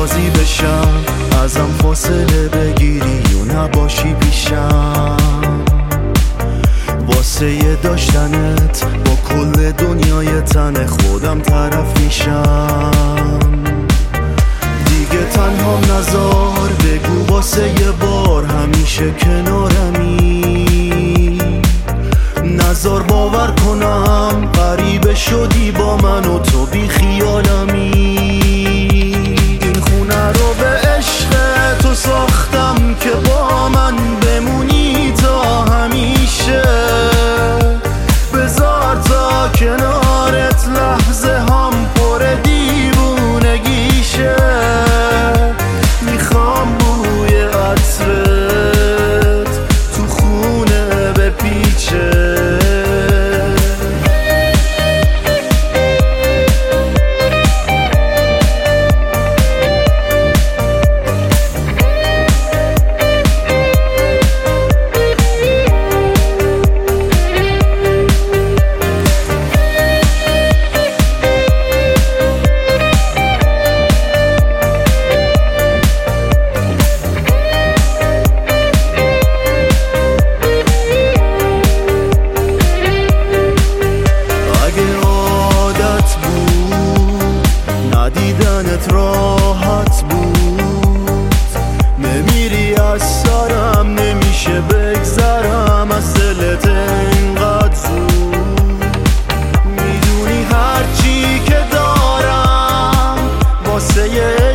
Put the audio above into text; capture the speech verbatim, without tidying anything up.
راضی بشم ازم فاصله بگیری و نباشی پیشم، واسه داشتنت با کل دنیای تن خودم طرف میشم. دیگه تنها نزار بگو واسه یه بار همیشه کنارمی، نزار باور کنم غریبه شدی با من و تو بی خیالمی. این خونه رو به عشق تو ساختم که با من بمونی تا همیشه، بذار تا کنارت لحظه هم پر دیوونگیشه. میخوام بوی عطرت تو خونه بپیچه. دیدنت راحت بود، نمیری از سرم، نمیشه بگذرم از دلت اینقدر زود. میدونی هرچی که دارم واسه